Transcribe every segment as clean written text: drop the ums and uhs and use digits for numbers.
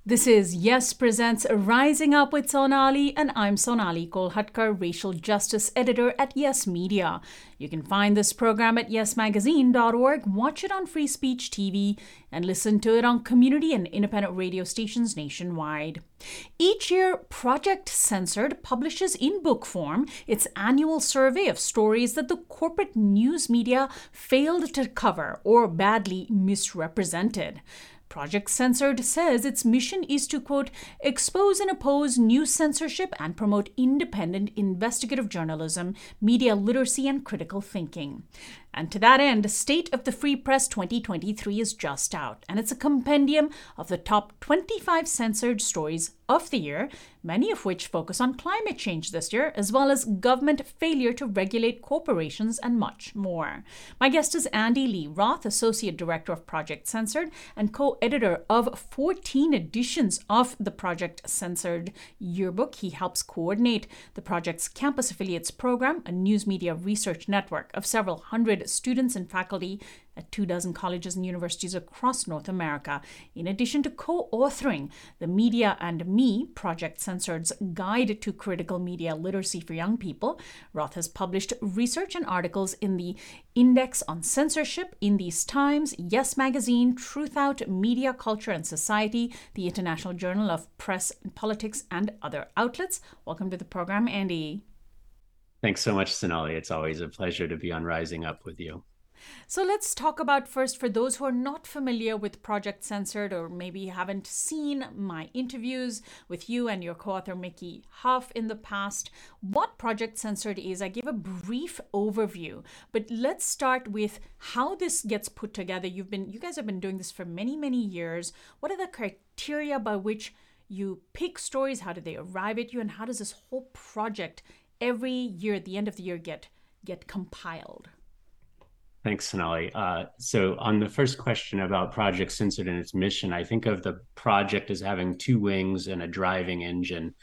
This is Yes Presents Rising Up with Sonali, and I'm Sonali Kolhatkar, Racial Justice Editor at Yes Media. You can find this program at yesmagazine.org, watch it on Free Speech TV, and listen to it on community and independent radio stations nationwide. Each year, Project Censored publishes in book form its annual survey of stories that the corporate news media failed to cover or badly misrepresented. Project Censored says its mission is to, quote, expose and oppose news censorship and promote independent investigative journalism, media literacy, and critical thinking. And to that end, State of the Free Press 2023 is just out, and it's a compendium of the top 25 censored stories of the year, many of which focus on climate change this year, as well as government failure to regulate corporations and much more. My guest is Andy Lee Roth, Associate Director of Project Censored and co-editor of 14 editions of the Project Censored yearbook. He helps coordinate the project's Campus Affiliates program, a news media research network of several hundred students and faculty at 24 colleges and universities across North America, in addition to co-authoring the Media and Me, Project Censored's Guide to Critical Media Literacy for Young People. Roth has published research and articles in the Index on Censorship, In These Times, Yes Magazine, Truth Out, Media, Culture and Society, the International Journal of Press and Politics, and other outlets. Welcome to the program, Andy. Thanks so much, Sonali. It's always a pleasure to be on Rising Up with you. So let's talk about first, for those who are not familiar with Project Censored or maybe haven't seen my interviews with you and your co-author Mickey Huff in the past, what Project Censored is. I gave a brief overview, but let's start with how this gets put together. You guys have been doing this for many, many years. What are the criteria by which you pick stories? How do they arrive at you? And how does this whole project every year at the end of the year get compiled? Thanks, Sonali. So on the first question about Project Censored and its mission, I think of the project as having two wings and a driving engine.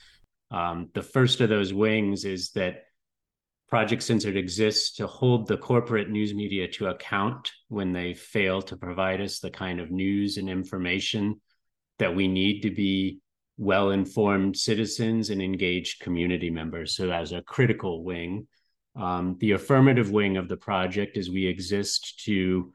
The first of those wings is that Project Censored exists to hold the corporate news media to account when they fail to provide us the kind of news and information that we need to be well-informed citizens and engaged community members. So as a critical wing. The affirmative wing of the project is we exist to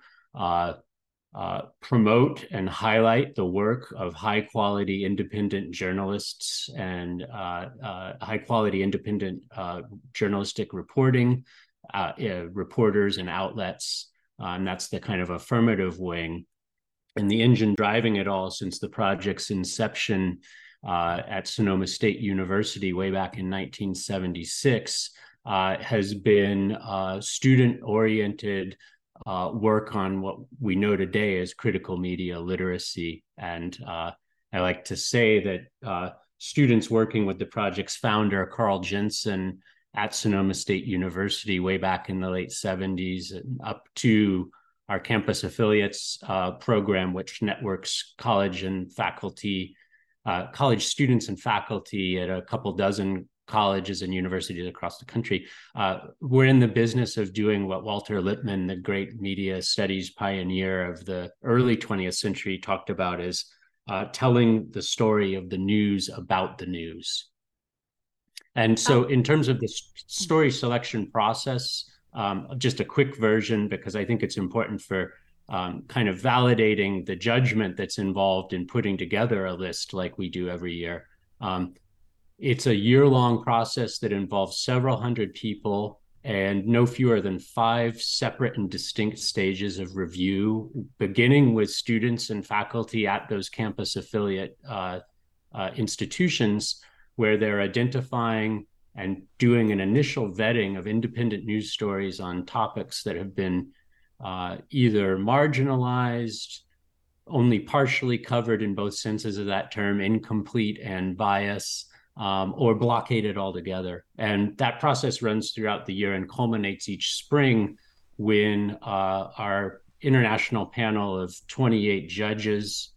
promote and highlight the work of high-quality independent journalists and high-quality independent journalistic reporting, reporters and outlets. And that's the kind of affirmative wing. And the engine driving it all since the project's inception at Sonoma State University way back in 1976 has been student-oriented work on what we know today as critical media literacy. And I like to say that students working with the project's founder, Carl Jensen, at Sonoma State University way back in the late 70s and up to our Campus Affiliates program, which networks college students and faculty at a couple dozen colleges and universities across the country. We're in the business of doing what Walter Lippmann, the great media studies pioneer of the early 20th century, talked about as telling the story of the news about the news. And so in terms of the story selection process, just a quick version, because I think it's important for kind of validating the judgment that's involved in putting together a list like we do every year. It's a year-long process that involves several hundred people and no fewer than 5 separate and distinct stages of review, beginning with students and faculty at those campus affiliate institutions where they're identifying and doing an initial vetting of independent news stories on topics that have been either marginalized, only partially covered in both senses of that term, incomplete and bias, or blockaded altogether. And that process runs throughout the year and culminates each spring when our international panel of 28 judges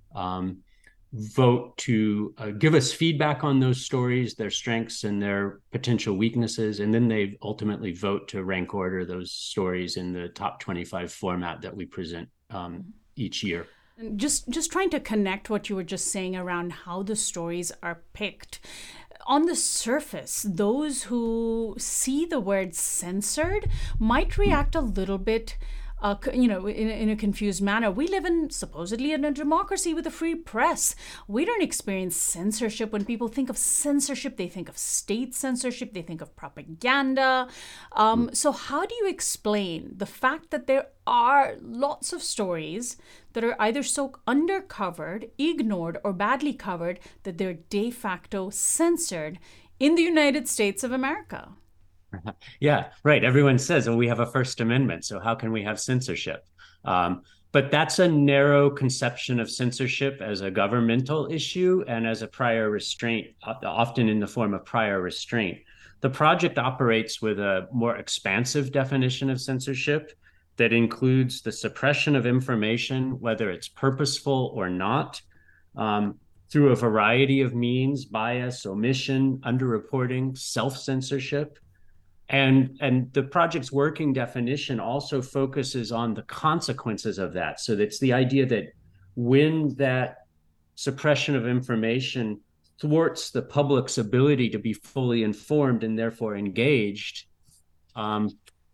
vote to give us feedback on those stories, their strengths and their potential weaknesses, and then they ultimately vote to rank order those stories in the top 25 format that we present each year. Just trying to connect what you were just saying around how the stories are picked. On the surface, those who see the word censored might react a little bit, in a confused manner. We live in supposedly in a democracy with a free press. We don't experience censorship. When people think of censorship, they think of state censorship, they think of propaganda. So, how do you explain the fact that there are lots of stories that are either so undercovered, ignored, or badly covered that they're de facto censored in the United States of America? Yeah, right. Everyone says, "Oh, we have a First Amendment, so how can we have censorship?" But that's a narrow conception of censorship as a governmental issue and as a prior restraint, often in the form of prior restraint. The project operates with a more expansive definition of censorship that includes the suppression of information, whether it's purposeful or not, um, through a variety of means: bias, omission, underreporting, self-censorship. And the project's working definition also focuses on the consequences of that. So that's the idea that when that suppression of information thwarts the public's ability to be fully informed and therefore engaged, um,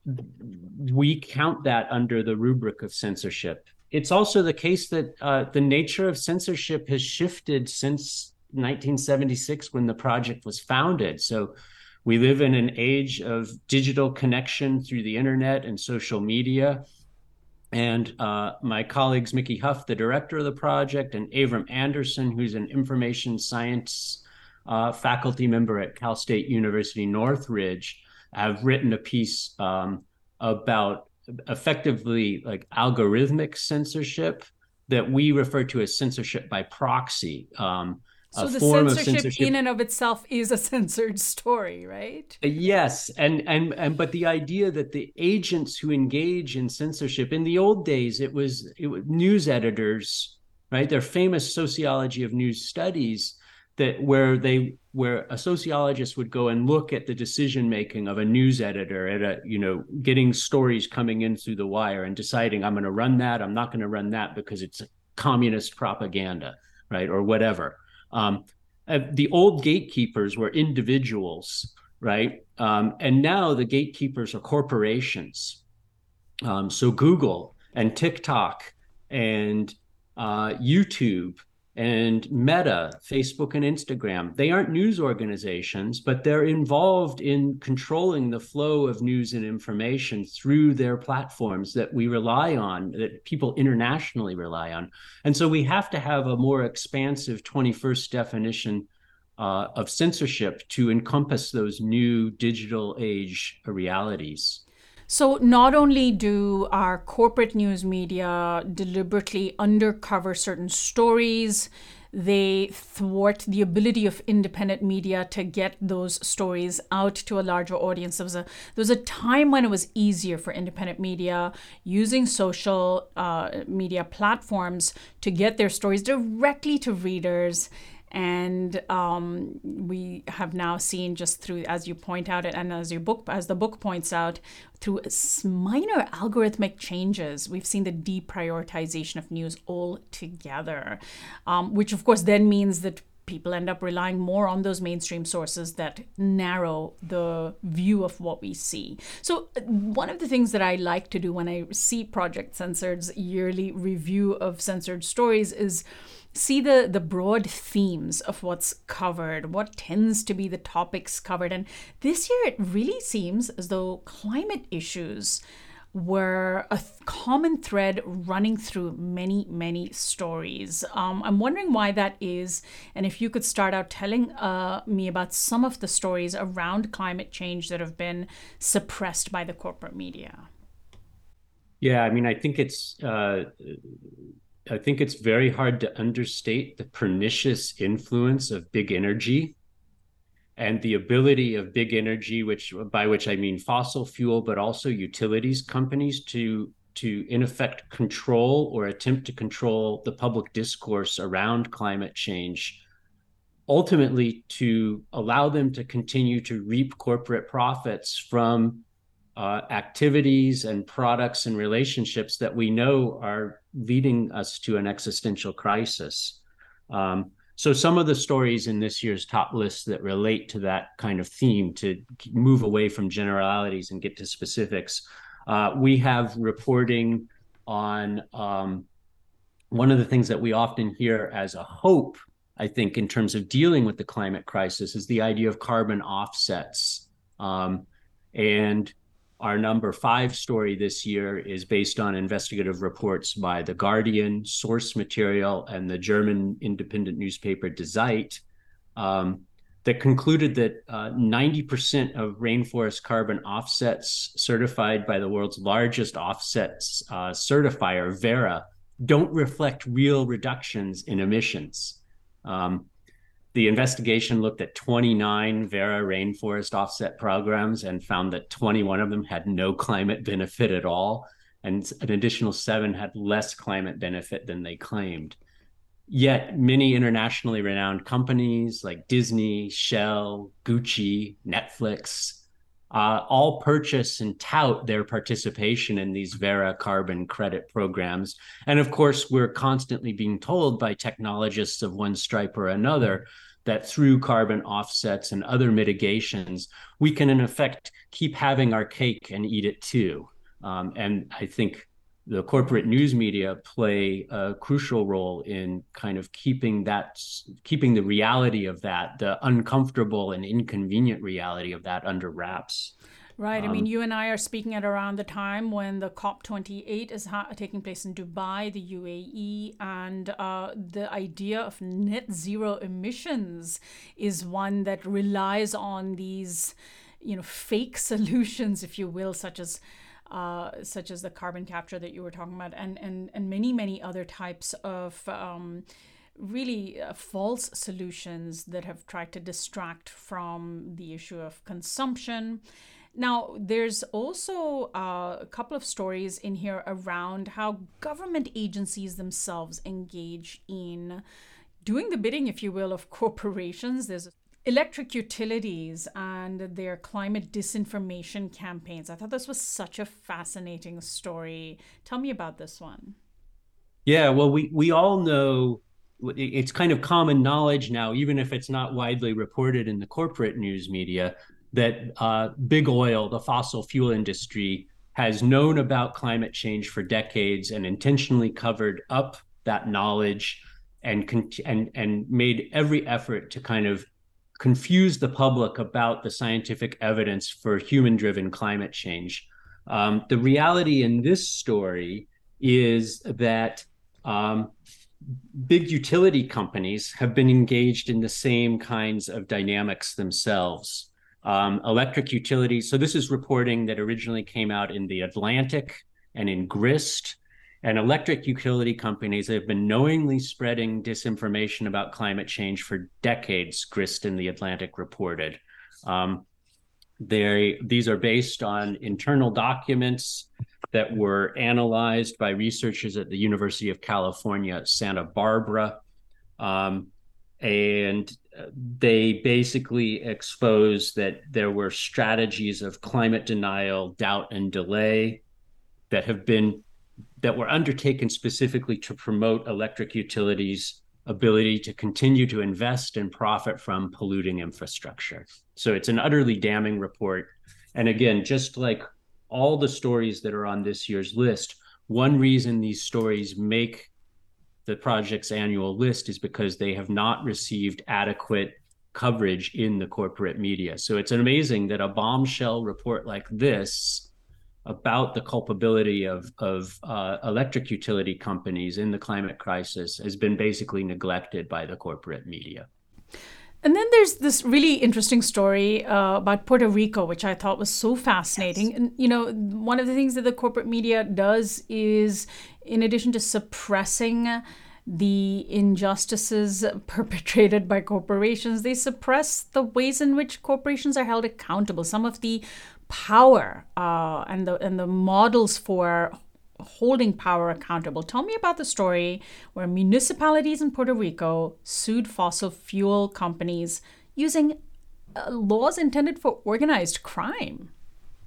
we count that under the rubric of censorship. It's also the case that the nature of censorship has shifted since 1976 when the project was founded. So we live in an age of digital connection through the internet and social media. And my colleagues, Mickey Huff, the director of the project, and Avram Anderson, who's an information science faculty member at Cal State University Northridge, have written a piece about effectively like algorithmic censorship that we refer to as censorship by proxy. So the censorship in and of itself is a censored story, right? Yes, and but the idea that the agents who engage in censorship in the old days, it was news editors, right? Their famous sociology of news studies that where a sociologist would go and look at the decision making of a news editor at getting stories coming in through the wire and deciding, I'm going to run that, I'm not going to run that because it's communist propaganda, right, or whatever. The old gatekeepers were individuals, right? And now the gatekeepers are corporations. So Google and TikTok and YouTube and Meta, Facebook and Instagram, they aren't news organizations, but they're involved in controlling the flow of news and information through their platforms that we rely on, that people internationally rely on. And so we have to have a more expansive 21st definition of censorship to encompass those new digital age realities. So, not only do our corporate news media deliberately undercover certain stories, they thwart the ability of independent media to get those stories out to a larger audience. There was a time when it was easier for independent media using social media platforms to get their stories directly to readers. And we have now seen, just through, as you point out, and as the book points out, through minor algorithmic changes, we've seen the deprioritization of news altogether, which of course then means that people end up relying more on those mainstream sources that narrow the view of what we see. So one of the things that I like to do when I see Project Censored's yearly review of censored stories is see the broad themes of what's covered, what tends to be the topics covered. And this year it really seems as though climate issues were a common thread running through many, many stories. I'm wondering why that is, and if you could start out telling me about some of the stories around climate change that have been suppressed by the corporate media. Yeah, I mean, I think it's very hard to understate the pernicious influence of big energy and the ability of big energy, by which I mean fossil fuel, but also utilities companies, to in effect control or attempt to control the public discourse around climate change, ultimately to allow them to continue to reap corporate profits from activities and products and relationships that we know are leading us to an existential crisis. So some of the stories in this year's top list that relate to that kind of theme, to move away from generalities and get to specifics, we have reporting on one of the things that we often hear as a hope, I think, in terms of dealing with the climate crisis, is the idea of carbon offsets. And our number 5 story this year is based on investigative reports by The Guardian, source material, and the German independent newspaper Die Zeit, that concluded that 90% of rainforest carbon offsets certified by the world's largest offsets certifier, Verra, don't reflect real reductions in emissions. The investigation looked at 29 Verra rainforest offset programs and found that 21 of them had no climate benefit at all, and an additional 7 had less climate benefit than they claimed. Yet many internationally renowned companies like Disney, Shell, Gucci, Netflix, all purchase and tout their participation in these Verra carbon credit programs. And of course, we're constantly being told by technologists of one stripe or another that through carbon offsets and other mitigations, we can in effect keep having our cake and eat it too. And I think the corporate news media play a crucial role in kind of keeping the reality of that, the uncomfortable and inconvenient reality of that, under wraps. Right. I mean, you and I are speaking at around the time when the COP28 is taking place in Dubai, the UAE, and the idea of net zero emissions is one that relies on these, fake solutions, if you will, such as the carbon capture that you were talking about, and many, many other types of really false solutions that have tried to distract from the issue of consumption. Now, there's also a couple of stories in here around how government agencies themselves engage in doing the bidding, if you will, of corporations. There's electric utilities and their climate disinformation campaigns. I thought this was such a fascinating story. Tell me about this one. Yeah, well, we all know, it's kind of common knowledge now, even if it's not widely reported in the corporate news media, that big oil, the fossil fuel industry, has known about climate change for decades and intentionally covered up that knowledge and made every effort to kind of confuse the public about the scientific evidence for human-driven climate change. The reality in this story is that big utility companies have been engaged in the same kinds of dynamics themselves. Electric utilities. So this is reporting that originally came out in The Atlantic and in Grist. And electric utility companies have been knowingly spreading disinformation about climate change for decades, Grist and The Atlantic reported. These are based on internal documents that were analyzed by researchers at the University of California, Santa Barbara. And they basically expose that there were strategies of climate denial, doubt, and delay that were undertaken specifically to promote electric utilities' ability to continue to invest and profit from polluting infrastructure. So it's an utterly damning report. And again, just like all the stories that are on this year's list, one reason these stories make the project's annual list is because they have not received adequate coverage in the corporate media. So it's amazing that a bombshell report like this about the culpability of electric utility companies in the climate crisis has been basically neglected by the corporate media. And then there's this really interesting story about Puerto Rico, which I thought was so fascinating. Yes. And, one of the things that the corporate media does is, in addition to suppressing the injustices perpetrated by corporations, they suppress the ways in which corporations are held accountable. Some of the power and the models for holding power accountable. Tell me about the story where municipalities in Puerto Rico sued fossil fuel companies using laws intended for organized crime.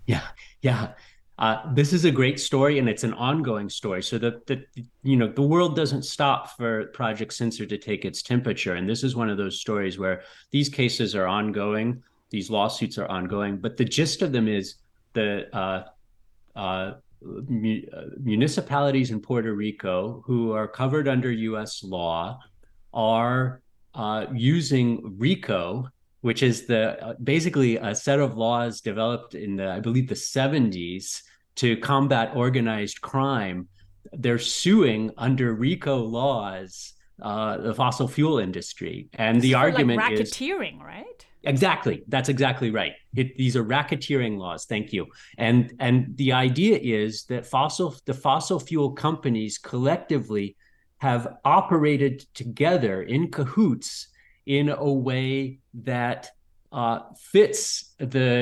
Yeah, yeah. This is a great story, and it's an ongoing story. So the world doesn't stop for Project Censor to take its temperature, and this is one of those stories where these cases are ongoing, these lawsuits are ongoing. But the gist of them is the uh, municipalities in Puerto Rico who are covered under U.S. law are using RICO, which is the basically a set of laws developed in the, I believe, the 70s to combat organized crime. They're suing under RICO laws the fossil fuel industry, and This the is for like argument is racketeering, right? exactly. That's exactly right. These are racketeering laws. Thank you. And the idea is that the fossil fuel companies collectively have operated together in cahoots in a way that fits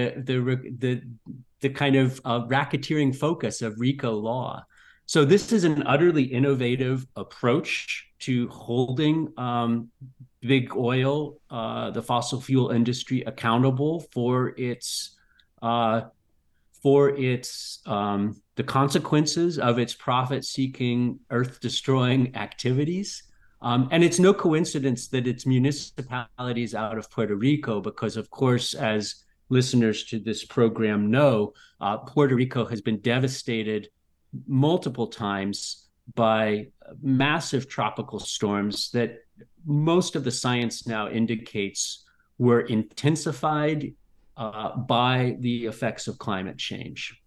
the kind of racketeering focus of RICO law. So this is an utterly innovative approach to holding big oil, the fossil fuel industry, accountable uh, for its the consequences of its profit-seeking, earth-destroying activities. And it's no coincidence that it's municipalities out of Puerto Rico, because, of course, as listeners to this program know, Puerto Rico has been devastated multiple times by massive tropical storms that most of the science now indicates were intensified by the effects of climate change.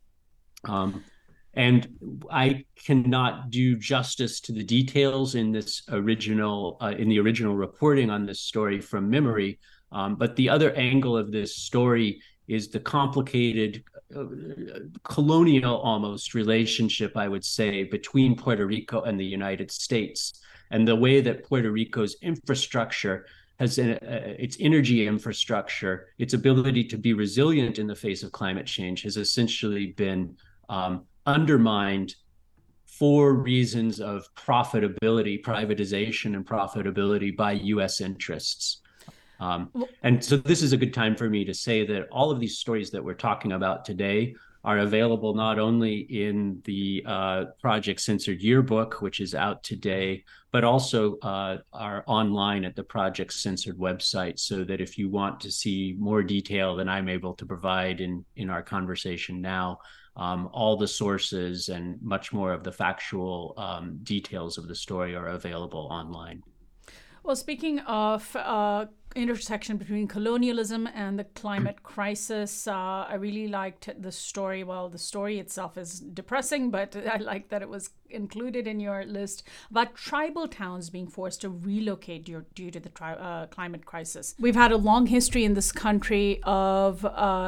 And I cannot do justice to the details in this original, in the original reporting on this story from memory. But the other angle of this story is the complicated colonial almost relationship, I would say, between Puerto Rico and the United States, and the way that Puerto Rico's infrastructure has its energy infrastructure, its ability to be resilient in the face of climate change has essentially been undermined for reasons of profitability, privatization and profitability by U.S. interests. And so this is a good time for me to say that all of these stories that we're talking about today are available not only in the Project Censored Yearbook, which is out today, but also are online at the Project Censored website, so that if you want to see more detail than I'm able to provide in our conversation now, all the sources and much more of the factual details of the story are available online. Well, speaking of intersection between colonialism and the climate crisis, I really liked the story. Well, the story itself is depressing, but I like that it was included in your list about tribal towns being forced to relocate due to the climate crisis. We've had a long history in this country of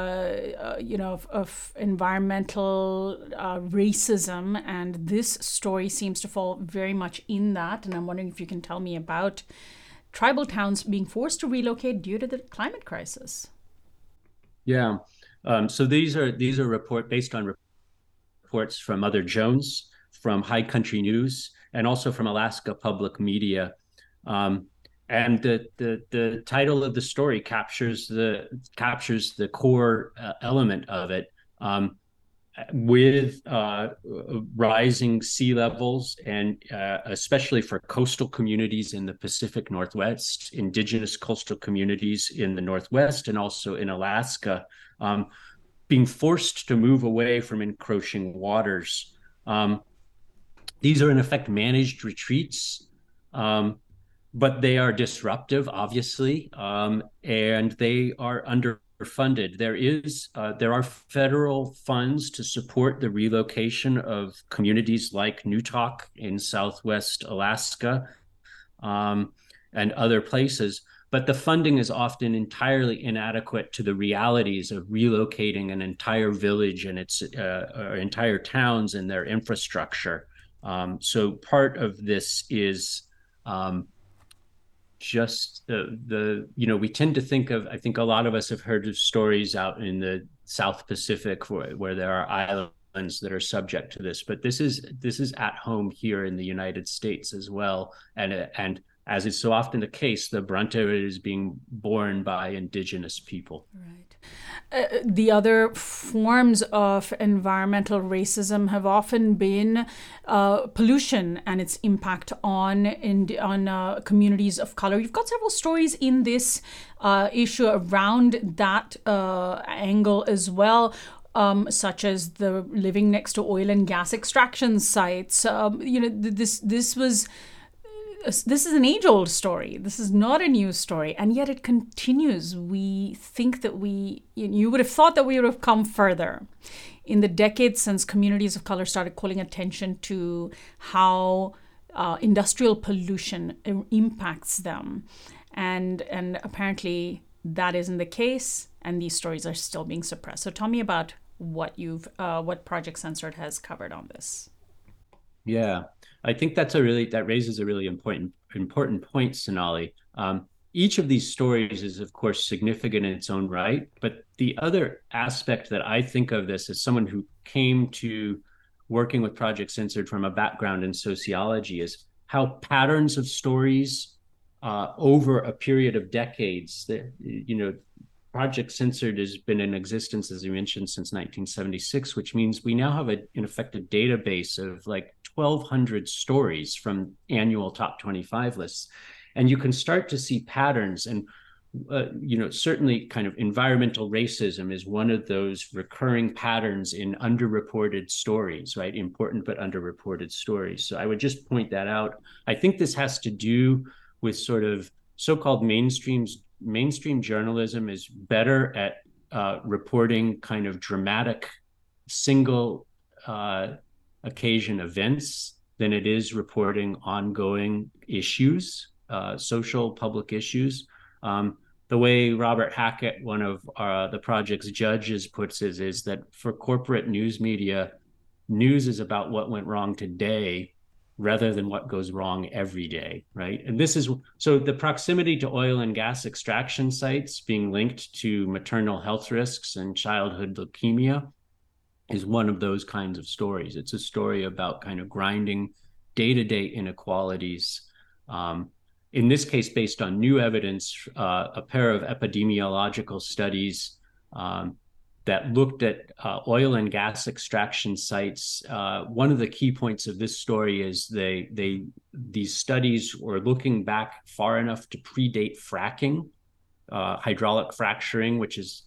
of environmental racism, and this story seems to fall very much in that. And I'm wondering if you can tell me about tribal towns being forced to relocate due to the climate crisis. Yeah. So these are based on reports from Mother Jones, from High Country News, and also from Alaska Public Media. And the title of the story captures the core element of it. With rising sea levels, and especially for coastal communities in the Pacific Northwest, indigenous coastal communities in the Northwest, and also in Alaska, being forced to move away from encroaching waters. These are in effect managed retreats, but they are disruptive, obviously, and they are underfunded. There are federal funds to support the relocation of communities like Newtok in Southwest Alaska, and other places, but the funding is often entirely inadequate to the realities of relocating an entire village and its or entire towns and their infrastructure. So part of this is just we tend to think of, I think a lot of us have heard of stories out in the South Pacific where there are islands that are subject to this, but this is at home here in the United States as well, and as is so often the case, the brunt of it is being borne by indigenous people. Right. The other forms of environmental racism have often been pollution and its impact on communities of color. You've got several stories in this issue around that angle as well. Such as the living next to oil and gas extraction sites. This is an age-old story. This is not a new story, and yet it continues. We think that you would have thought that we would have come further in the decades since communities of color started calling attention to how industrial pollution impacts them, and apparently that isn't the case, and these stories are still being suppressed. So tell me about what Project Censored has covered on this. Yeah, I think that raises a really important point, Sonali. Each of these stories is, of course, significant in its own right. But the other aspect that I think of this as someone who came to working with Project Censored from a background in sociology is how patterns of stories over a period of decades that, Project Censored has been in existence, as you mentioned, since 1976, which means we now have in effect a database of like 1,200 stories from annual top 25 lists. And you can start to see patterns. And, certainly kind of environmental racism is one of those recurring patterns in underreported stories, right? Important but underreported stories. So I would just point that out. I think this has to do with sort of so-called mainstream journalism is better at reporting kind of dramatic single occasion events than it is reporting ongoing issues, social public issues. The way Robert Hackett, one of the project's judges, puts it is that for corporate news media, news is about what went wrong today rather than what goes wrong every day, right? And this is, so the proximity to oil and gas extraction sites being linked to maternal health risks and childhood leukemia is one of those kinds of stories. It's a story about kind of grinding day-to-day inequalities. In this case, based on new evidence, a pair of epidemiological studies that looked at oil and gas extraction sites. One of the key points of this story is these studies were looking back far enough to predate fracking, hydraulic fracturing, which is,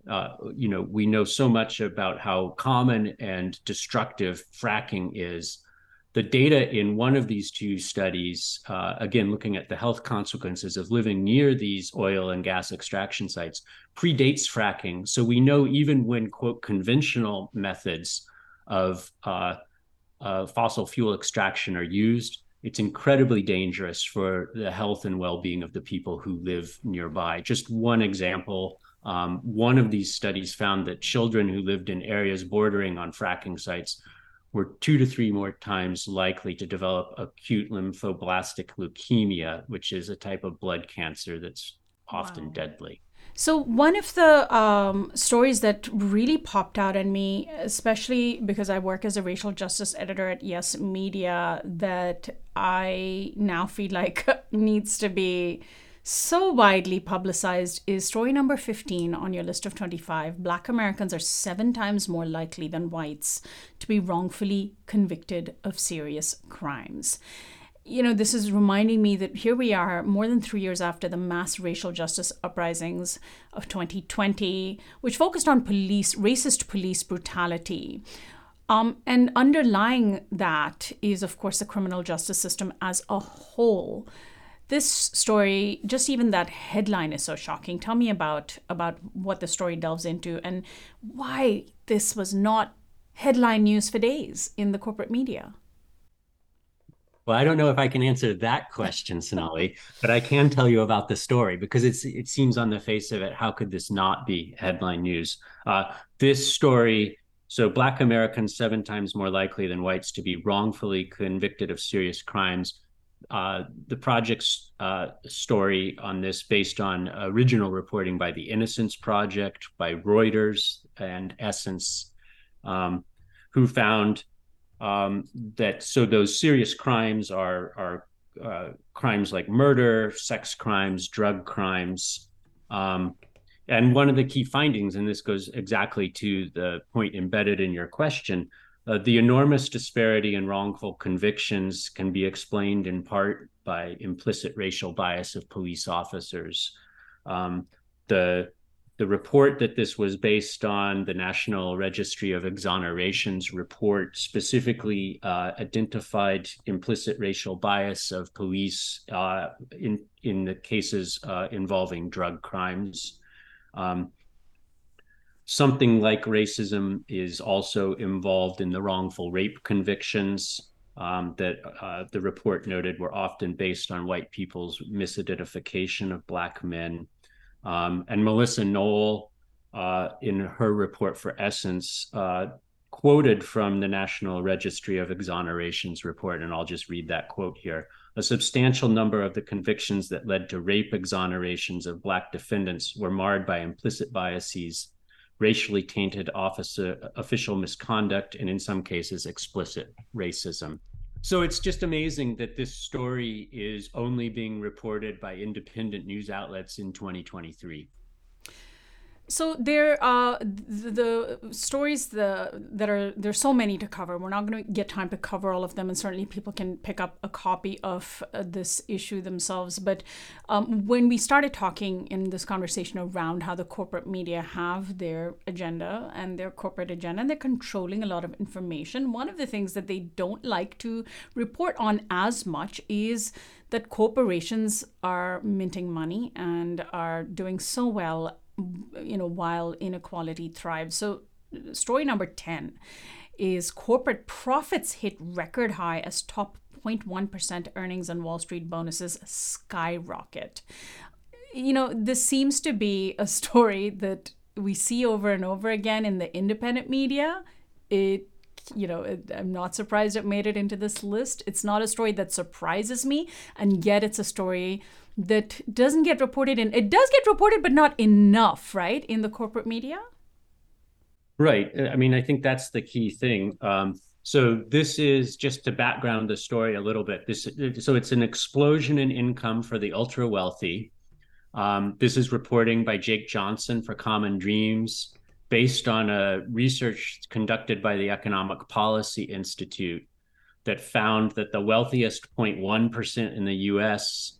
we know so much about how common and destructive fracking is. The data in one of these two studies, again, looking at the health consequences of living near these oil and gas extraction sites, predates fracking. So we know even when, quote, conventional methods of fossil fuel extraction are used, it's incredibly dangerous for the health and well-being of the people who live nearby. Just one example, one of these studies found that children who lived in areas bordering on fracking sites were 2 to 3 more times likely to develop acute lymphoblastic leukemia, which is a type of blood cancer that's often deadly. So one of the stories that really popped out at me, especially because I work as a racial justice editor at Yes Media, that I now feel like needs to be so widely publicized, is story number 15 on your list of 25. Black Americans are 7 times more likely than whites to be wrongfully convicted of serious crimes. This is reminding me that here we are more than 3 years after the mass racial justice uprisings of 2020, which focused on racist police brutality. And underlying that is, of course, the criminal justice system as a whole. This story, just even that headline is so shocking. Tell me about what the story delves into and why this was not headline news for days in the corporate media. Well, I don't know if I can answer that question, Sonali, but I can tell you about the story because it seems on the face of it, how could this not be headline news? This story, so Black Americans 7 times more likely than whites to be wrongfully convicted of serious crimes. The project's story on this based on original reporting by the Innocence Project, by Reuters and Essence, who found that so those serious crimes are crimes like murder, sex crimes, drug crimes. And one of the key findings, and this goes exactly to the point embedded in your question, the enormous disparity in wrongful convictions can be explained in part by implicit racial bias of police officers. The report that this was based on, the National Registry of Exonerations report, specifically identified implicit racial bias of police in the cases involving drug crimes. Something like racism is also involved in the wrongful rape convictions that the report noted were often based on white people's misidentification of Black men. And Melissa Knoll, in her report for Essence, quoted from the National Registry of Exonerations report, and I'll just read that quote here. A substantial number of the convictions that led to rape exonerations of Black defendants were marred by implicit biases, racially tainted official misconduct, and in some cases, explicit racism. So it's just amazing that this story is only being reported by independent news outlets in 2023. So there are the stories that are, there's so many to cover. We're not going to get time to cover all of them, and certainly people can pick up a copy of this issue themselves. But when we started talking in this conversation around how the corporate media have their agenda and their corporate agenda, and they're controlling a lot of information, one of the things that they don't like to report on as much is that corporations are minting money and are doing so well, while inequality thrives. So story number 10 is corporate profits hit record high as top 0.1% earnings and Wall Street bonuses skyrocket. This seems to be a story that we see over and over again in the independent media. I'm not surprised it made it into this list. It's not a story that surprises me, and yet it's a story that doesn't get reported in. It does get reported, but not enough, right, in the corporate media? Right. I mean, I think that's the key thing. So this is just to background the story a little bit. So it's an explosion in income for the ultra wealthy. This is reporting by Jake Johnson for Common Dreams, based on a research conducted by the Economic Policy Institute that found that the wealthiest 0.1% in the U.S.,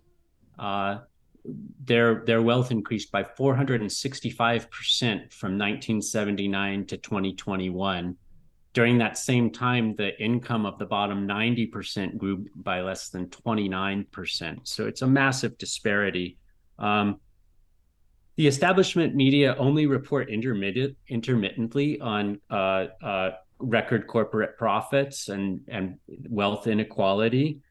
their wealth increased by 465% from 1979 to 2021. During that same time, the income of the bottom 90% grew by less than 29%. So it's a massive disparity. The establishment media only report intermittently on record corporate profits and wealth inequality.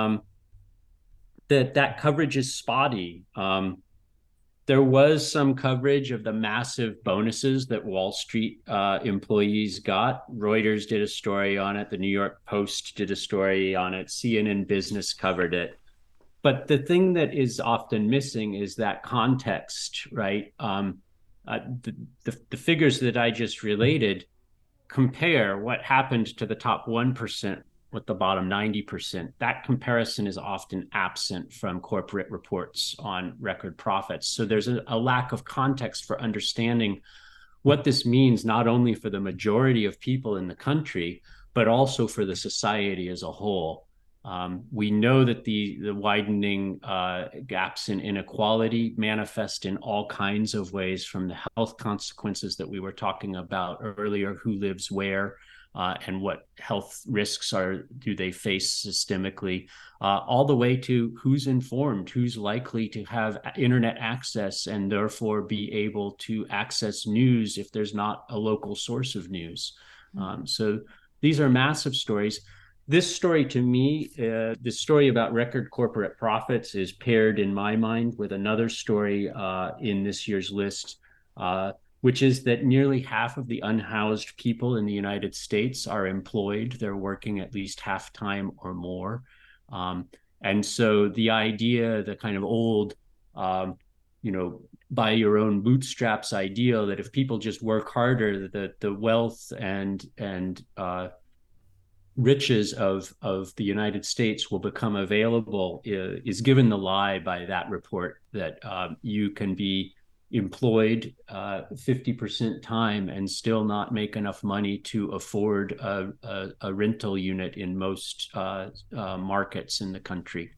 That coverage is spotty. There was some coverage of the massive bonuses that Wall Street employees got. Reuters did a story on it. The New York Post did a story on it. CNN Business covered it. But the thing that is often missing is that context, right? The figures that I just related compare what happened to the top 1% with the bottom 90%. That comparison is often absent from corporate reports on record profits. So there's a lack of context for understanding what this means, not only for the majority of people in the country, but also for the society as a whole. We know that the widening gaps in inequality manifest in all kinds of ways, from the health consequences that we were talking about earlier, who lives where, and what health risks do they face systemically, all the way to who's informed, who's likely to have internet access and therefore be able to access news if there's not a local source of news. So these are massive stories. This story, to me, the story about record corporate profits is paired in my mind with another story in this year's list, which is that nearly half of the unhoused people in the United States are employed. They're working at least half time or more. And so the idea, the kind of old, by your own bootstraps ideal that if people just work harder, the wealth and riches of the United States will become available is given the lie by that report, that you can be employed 50% time and still not make enough money to afford a rental unit in most markets in the country.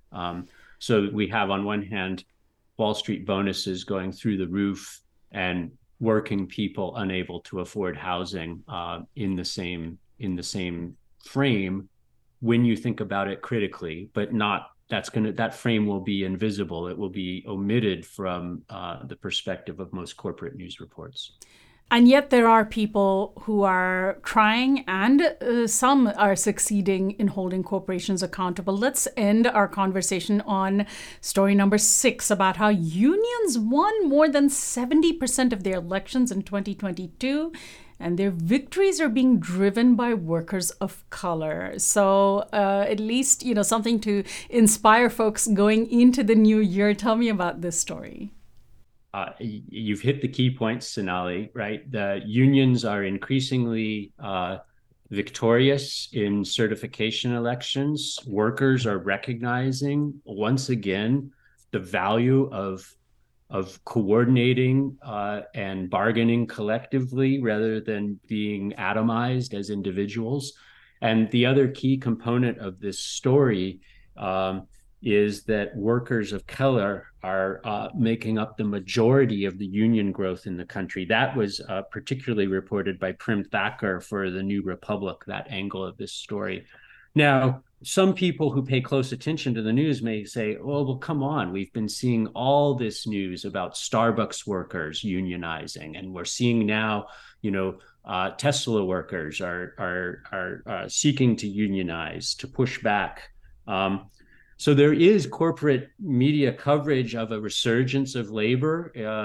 So we have, on one hand, Wall Street bonuses going through the roof and working people unable to afford housing in the same frame when you think about it critically, but not that frame will be invisible. It will be omitted from the perspective of most corporate news reports. And yet there are people who are trying, and some are succeeding in holding corporations accountable. Let's end our conversation on story number 6 about how unions won more than 70% of their elections in 2022. And their victories are being driven by workers of color. So at least, something to inspire folks going into the new year. Tell me about this story. You've hit the key points, Sonali, right? The unions are increasingly victorious in certification elections. Workers are recognizing, once again, the value of coordinating and bargaining collectively rather than being atomized as individuals. And the other key component of this story is that workers of color are making up the majority of the union growth in the country. That was particularly reported by Prim Thacker for the New Republic, that angle of this story. Now, some people who pay close attention to the news may say, well, come on, we've been seeing all this news about Starbucks workers unionizing, and we're seeing now, Tesla workers are seeking to unionize, to push back. So there is corporate media coverage of a resurgence of labor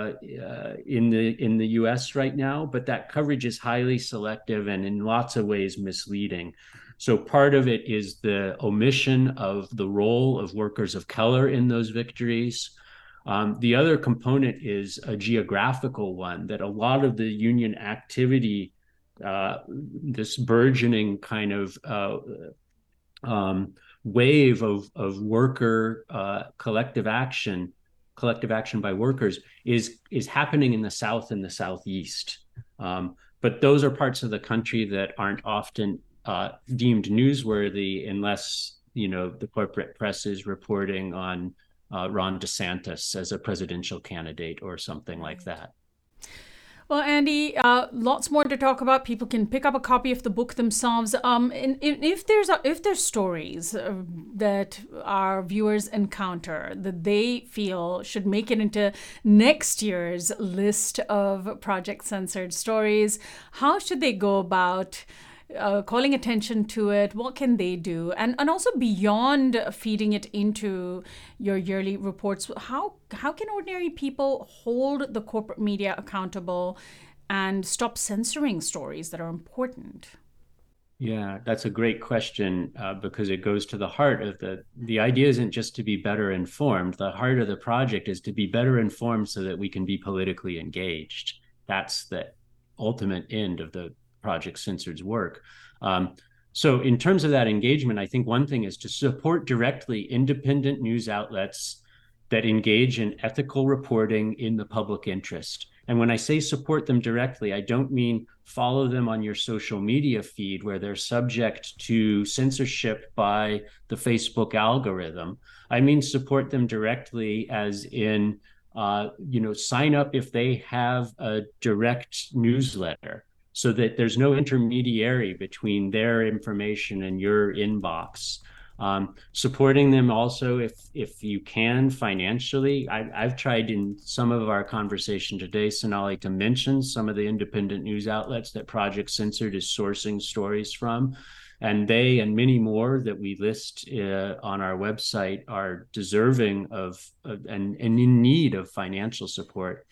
in the U.S. right now, but that coverage is highly selective and in lots of ways misleading. So part of it is the omission of the role of workers of color in those victories. The other component is a geographical one, that a lot of the union activity, this burgeoning kind of wave of worker collective action by workers is happening in the South and the Southeast. But those are parts of the country that aren't often deemed newsworthy unless the corporate press is reporting on Ron DeSantis as a presidential candidate or something like that. Well, Andy, lots more to talk about. People can pick up a copy of the book themselves. And if there's stories that our viewers encounter that they feel should make it into next year's list of Project Censored stories, how should they go about calling attention to it? What can they do? And also beyond feeding it into your yearly reports, how can ordinary people hold the corporate media accountable and stop censoring stories that are important? Yeah, that's a great question because it goes to the heart of the idea isn't just to be better informed. The heart of the project is to be better informed so that we can be politically engaged. That's the ultimate end of the Project Censored's work. So in terms of that engagement, I think one thing is to support directly independent news outlets that engage in ethical reporting in the public interest. And when I say support them directly, I don't mean follow them on your social media feed where they're subject to censorship by the Facebook algorithm. I mean support them directly as in, sign up if they have a direct newsletter, so that there's no intermediary between their information and your inbox. Supporting them also, if you can, financially. I've tried in some of our conversation today, Sonali, to mention some of the independent news outlets that Project Censored is sourcing stories from. And they and many more that we list on our website are deserving of and in need of financial support.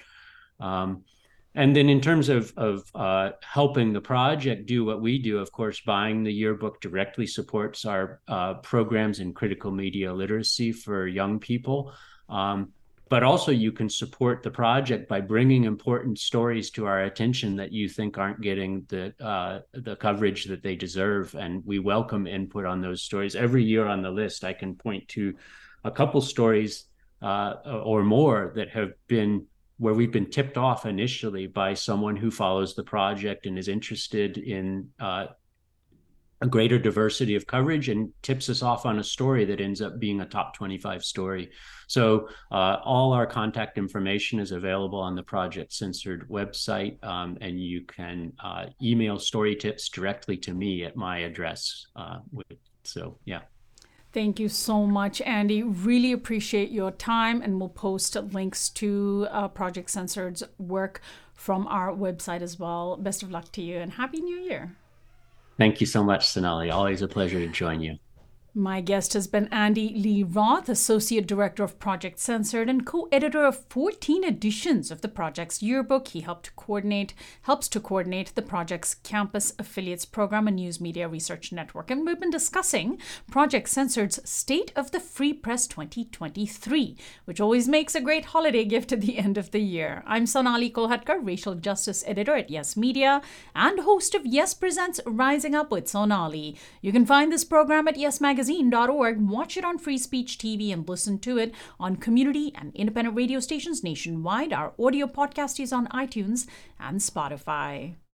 And then in terms of helping the project do what we do, of course, buying the yearbook directly supports our programs in critical media literacy for young people. but also you can support the project by bringing important stories to our attention that you think aren't getting the coverage that they deserve. And we welcome input on those stories. Every year on the list, I can point to a couple stories or more that have been where we've been tipped off initially by someone who follows the project and is interested in a greater diversity of coverage and tips us off on a story that ends up being a top 25 story. So all our contact information is available on the Project Censored website, and you can email story tips directly to me at my address. So, yeah. Thank you so much, Andy. Really appreciate your time, and we'll post links to Project Censored's work from our website as well. Best of luck to you, and Happy New Year. Thank you so much, Sonali. Always a pleasure to join you. My guest has been Andy Lee Roth, Associate Director of Project Censored and co-editor of 14 editions of the project's yearbook. He helps to coordinate the project's campus affiliates program and news media research network. And we've been discussing Project Censored's State of the Free Press 2023, which always makes a great holiday gift at the end of the year. I'm Sonali Kolhatkar, Racial Justice Editor at Yes Media and host of Yes Presents Rising Up with Sonali. You can find this program at yesmagazine.org, watch it on Free Speech TV, and listen to it on community and independent radio stations nationwide. Our audio podcast is on iTunes and Spotify.